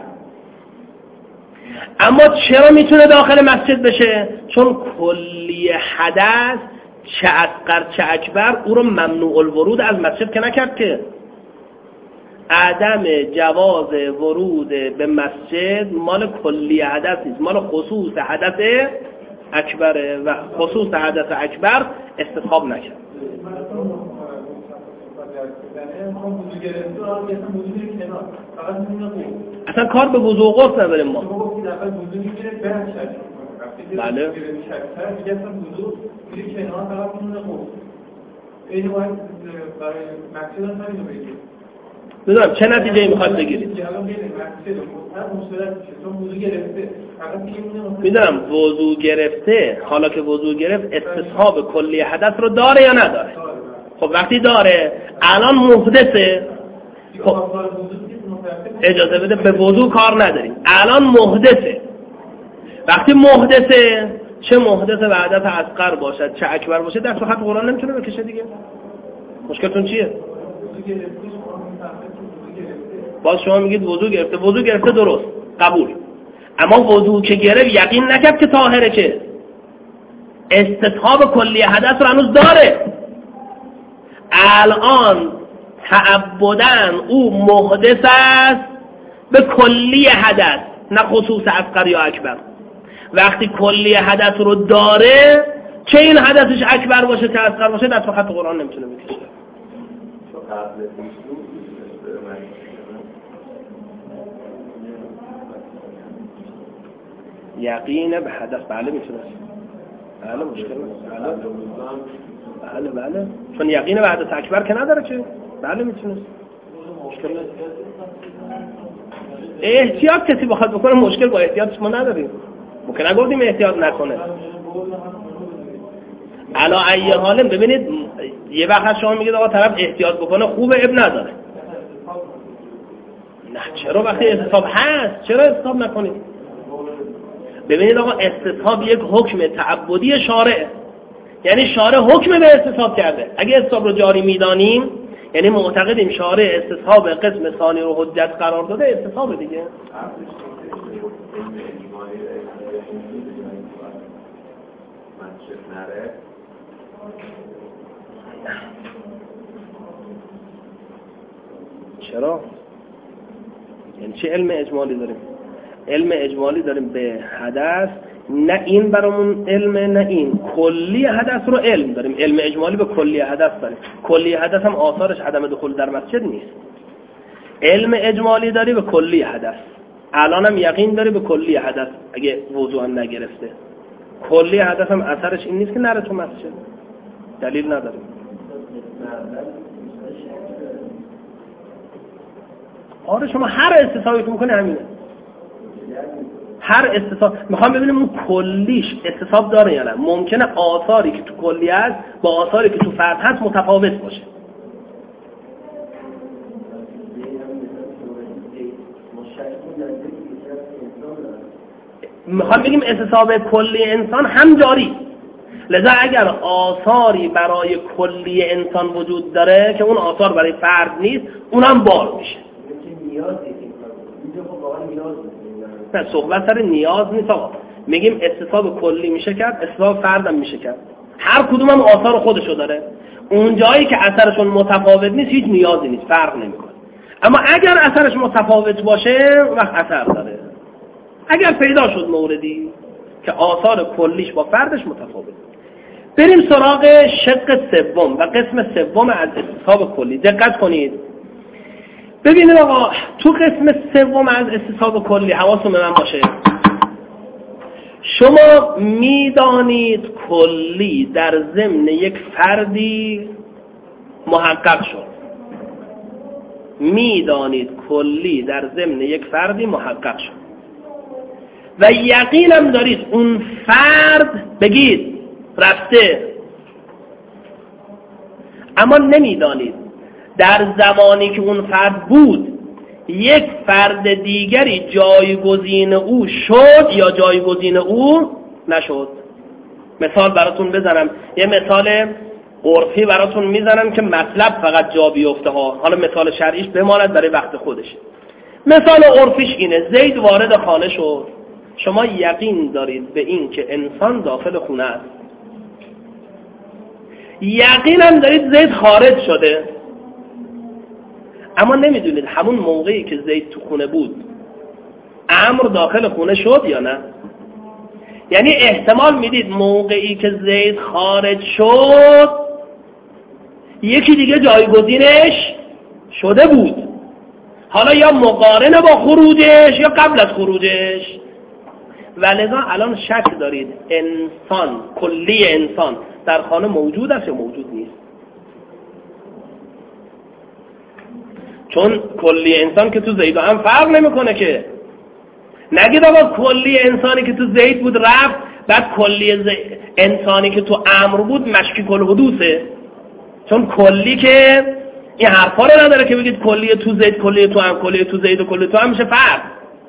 اما چرا میتونه داخل مسجد بشه؟ چون کلی حدث چه اصغر چه اکبر او رو ممنوع الورود از مسجد که نکرد که. عدم جواز ورود به مسجد مال کلی حدث نیست، مال خصوص حدث اکبره و خصوص حدث اکبر استصحاب نکرد. اصلا کار به وضو و غسل نداریم ما. بله. میدونم چه نتیجه میخواد بگیرید. میدونم وضو گرفته، حالا که وضو گرفت استصحاب کلی حدث رو داره یا نداره؟ خب وقتی داره الان محدثه، خب اجازه بده به وضو کار نداریم، الان محدثه. وقتی محدثه، چه محدث به حدث اصغر باشد چه اکبر باشه دست به خط قرآن نمیتونه بکشه دیگه. مشکلتون چیه؟ باز شما میگید وضو گرفته، وضو گرفته درست قبول، اما وضو که گرفت یقین نکرد که طاهره، که استصحاب کلی حدث رو هنوز داره. الان تعبدن او محدث است به کلی حدث نه خصوص اصغر یا اکبر. وقتی کلی حدث رو داره، چه این حدثش اکبر باشه چه اصغر باشه دست به خط قرآن نمیتونه بکشه. یقین به حدث بله میتونه، بله مشکل نیست، بله بله بله چون یقین به حدث اکبر که نداره که بله میتونه، مشکل نیست. احتیاط کسی بخواد بکنه مشکل با احتیاطش ما نداریم، ممکن نگفتیم احتیاط نکنه. علا ای حاله ببینید یه وقت شما میگید آقا طرف احتیاط بکنه خوبه اب نداره، نه چرا وقتی استصحاب هست چرا استصحاب نکنید؟ ببینید آقا استصحاب یک حکم تعبدی شارع، یعنی شارع حکم به استصحاب کرده. اگه استصحاب رو جاری میدانیم یعنی معتقدیم شارع استصحاب قسم ثانی رو حجت قرار داده، استصحاب دیگه. چرا؟ یعنی چه علم اجمالی داریم؟ علم اجمالی داریم به حدث، نه این برامون علم نه این، کلی حدث رو علم داریم، علم اجمالی به کلی حدث داریم. کلی حدث هم آثارش عدم دخول در مسجد نیست. علم اجمالی داری به کلی حدث، الان هم یقین داری به کلی حدث اگه وضو هم نگرفته. کلی حدث هم اثرش این نیست که نره تو مسجد، دلیل نداریم. آره شما هر استصحابی که میکنه همینه، هر استصحاب میخوام ببینیم اون کلیش استصحاب داره یا نه. ممکنه آثاری که تو کلی هست با آثاری که تو فرد هست متفاوت باشه. میخوام بگیم استصحاب کلی انسان هم جاری، لذا اگر آثاری برای کلی انسان وجود داره که اون آثار برای فرد نیست اونم بار میشه. نه صحبت سر نیاز نیست آقا، میگیم استصحاب کلی میشه کرد، استصحاب فردم میشه کرد، هر کدوم هم آثار خودشو داره. اون جایی که اثرشون متفاوت نیست هیچ نیازی نیست، فرق نمیکنه. اما اگر اثرش متفاوت باشه وقت اثر داره. اگر پیدا شد موردی که آثار کلیش با فردش متفاوت، بریم سراغ شق سوم و قسم سوم از استصحاب کلی. دقت کنید ببینید آقا، تو قسم سوم از استصحاب کلی حواستون به من باشه. شما میدانید کلی در ضمن یک فردی محقق شد، میدانید کلی در ضمن یک فردی محقق شد و یقینم دارید اون فرد بگید رفته، اما نمیدانید در زمانی که اون فرد بود یک فرد دیگری جایگزین او شد یا جایگزین او نشد. مثال براتون بزنم، یه مثال عرفی براتون میزنم که مطلب فقط جا بیفته ها، حالا مثال شرعیش بماند برای وقت خودش. مثال عرفیش اینه، زید وارد خانه شد، شما یقین دارید به این که انسان داخل خونه است، یقینم دارید زید خارج شده، اما نمیدونید همون موقعی که زید تو خونه بود عمرو داخل خونه شد یا نه. یعنی احتمال میدید موقعی که زید خارج شد یکی دیگه جایگزینش شده بود، حالا یا مقارن با خروجش یا قبل از خروجش. ولذا الان شک دارید انسان، کلی انسان در خانه موجود است یا موجود نیست؟ چون کلی انسان که تو زید و هم فرق نمیکنه که. نگید آقا کلی انسانی که تو زید بود رفت، بعد کلی ز... انسانی که تو عمرو بود مشکی کل حدوثه. چون کلی که این حرفا رو نداره که بگید کلی تو زید کلی تو هم، کلی تو زید و کلی تو هم میشه فرق.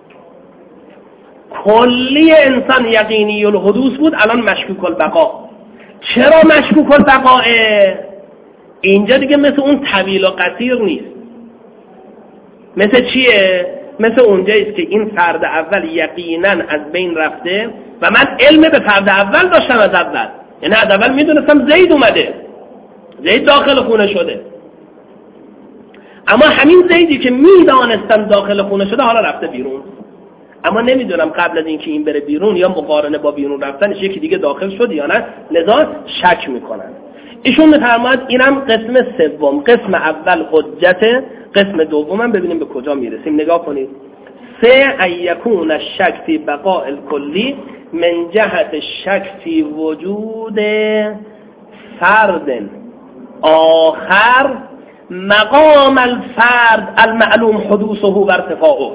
کلی انسان یقینی الحدوث بود، الان مشکوک البقا. چرا مشکوک البقاه؟ اینجا دیگه مثل اون طویل و قصیر نیست. مثل چیه؟ مثل اونجاییست که این فرد اول یقینا از بین رفته و من علم به فرد اول داشتم از اول، یعنی از اول میدونستم زید اومده، زید داخل خونه شده، اما همین زیدی که میدانستم داخل خونه شده حالا رفته بیرون، اما نمیدونم قبل از اینکه این بره بیرون یا مقارنه با بیرون رفتنش یکی دیگه داخل شد یا نه، لذا شک میکنن. ایشون میفرماید اینم قسم سوم. قسم اول حجت، قسم دومم ببینیم به کجا میرسیم. نگاه کنید. سه ان یکون الشک فی بقاء الکلی من جهت الشک فی وجود فرد آخر مقام الفرد المعلوم حدوثه و ارتفاعه.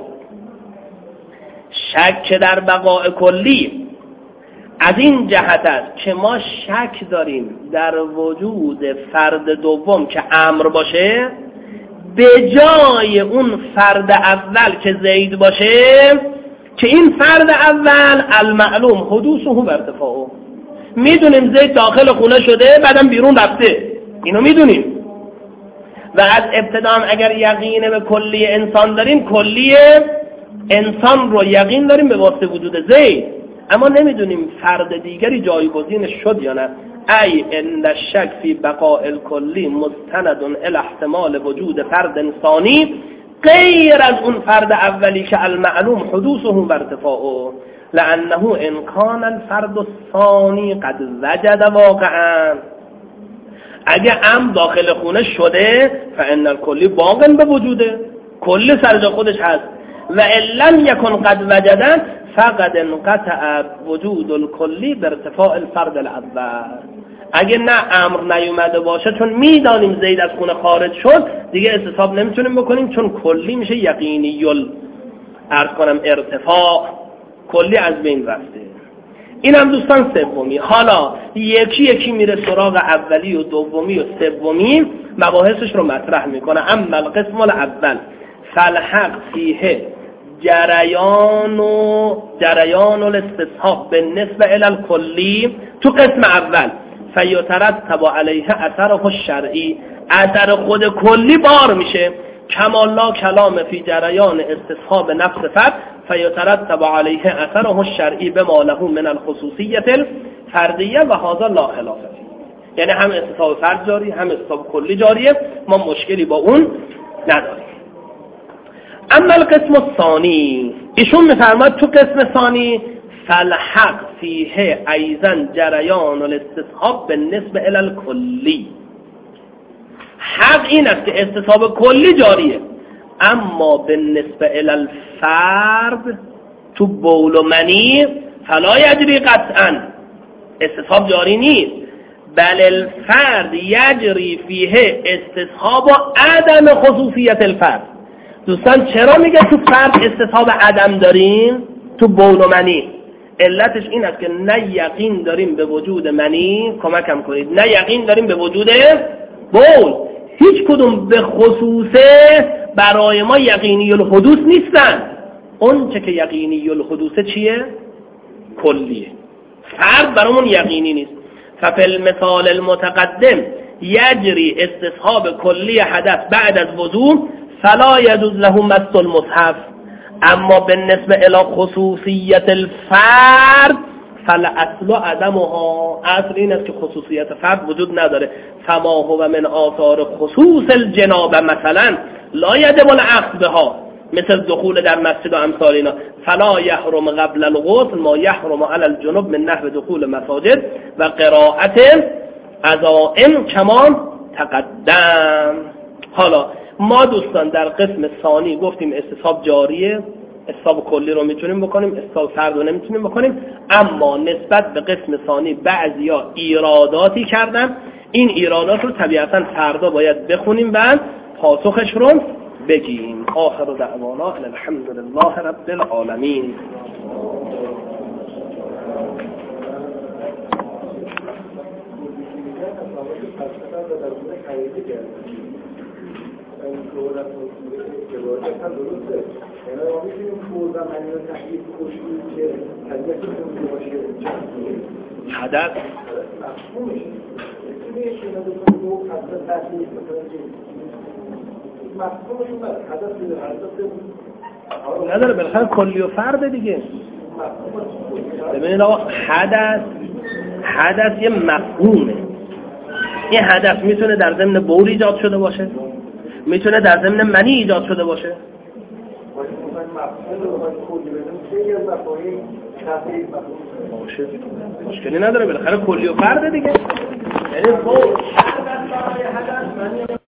شک در بقاء کلی از این جهت است که ما شک داریم در وجود فرد دوم که امر باشه به جای اون فرد اول که زید باشه، که این فرد اول المعلوم حدوثه و ارتفاعه. میدونیم زید داخل خونه شده بعدم بیرون رفته، اینو میدونیم، و از ابتدا اگر یقین به کلی انسان داریم کلی انسان رو یقین داریم به واسطه وجود زید، اما نمیدونیم فرد دیگری جایگزین شد یا نه. ای ان الشک فی بقاء الکلی مستند الی احتمال وجود فرد انسانی غیر از اون فرد اولی که المعلوم حدوثه و ارتفاعه، لانه ان کان الفرد الثانی قد وجد واقعا. اگه ام داخل خونه شده فان الکلی باق به وجوده، کل سر جا خودش هست، و ان لم یکن قد وجدن فقد انقطع وجود الکلی به ارتفاع الفرد الاول. اگه نه امر نیومده باشه، چون میدانیم زید از خونه خارج شد، دیگه استصحاب نمیتونیم بکنیم، چون کلی میشه یقینی ال عرض کنم ارتفاع، کلی از بین رفته. این هم دوستان سومی. حالا یکی یکی میره سراغ اولی و دومی و سومی، مباحثش رو مطرح میکنه. اما القسم الاول فالحق فیه جریان و جریان الاستصحاب بالنسبه الی الکلی. تو قسم اول فیترتب علیه اثره الشرعی، اثر خود کلی بار میشه. کما لا کلام فی جریان استصحاب نفس فرد فیترتب علیه اثره الشرعی بما له من الخصوصیت الفردیه و هذا لا خلاف فیه. یعنی هم استصحاب فرد جاری هم استصحاب کلی جاریه، ما مشکلی با اون نداریم. اما القسم الثانی، ایشون میفرماید تو قسم ثانی فالحق فیه ایضا جریان الاستصحاب بالنسبه الی الکلی. حق این است که استصحاب کلی جاریه، اما بالنسبه الی الفرد تو بول و منی فلا یجری قطعا، استصحاب جاری نیست. بل الفرد یجری فیه استصحاب و عدم خصوصیت الفرد. دوستان چرا میگه تو فرد استصحاب عدم داریم؟ تو بول و منی علتش این است که نه یقین داریم به وجود منی، کمکم کنید، نه یقین داریم به وجود بول. هیچ کدوم به خصوصه برای ما یقینی الحدوث نیستن. اون چه که یقینی الحدوث چیه؟ کلیه. فرد برامون یقینی نیست. ففی المثال المتقدم یجری استصحاب کلی حدث بعد از وضوء فلا یجوز له مس المصحف، اما بالنسبه الی خصوصیت الفرد فالاصل عدمها، اصل این است که خصوصیت فرد وجود نداره. فما هو من آثار خصوص الجنابه مثلا لا یجب الاخذ بها، مثل دخول در مسجد و امثال اینا. فلا یحرم قبل الغسل ما یحرم علی الجنوب من نحو دخول مساجد و قراءت عزائم کمان تقدم. حالا ما دوستان در قسم ثانی گفتیم استصحاب جاریه، استصحاب کلی رو میتونیم بکنیم، استصحاب فرد رو نمیتونیم بکنیم، اما نسبت به قسم ثانی بعضیا ایراداتی کردن. این ایرادات رو طبیعتا فردا باید بخونیم بعد پاسخش رو بگیم. آخر دعوانا الحمد لله رب العالمین. حدث نداره، بالاخره کلی و فرد دیگه. ببینید آقا حدث حدث یه مفهومه. این حدث میتونه در ضمن بول ایجاد شده باشه، میتونه در ضمن منی ایجاد شده باشه. باشه مشکلی نداره، بالاخره کلی و فرد دیگه. یعنی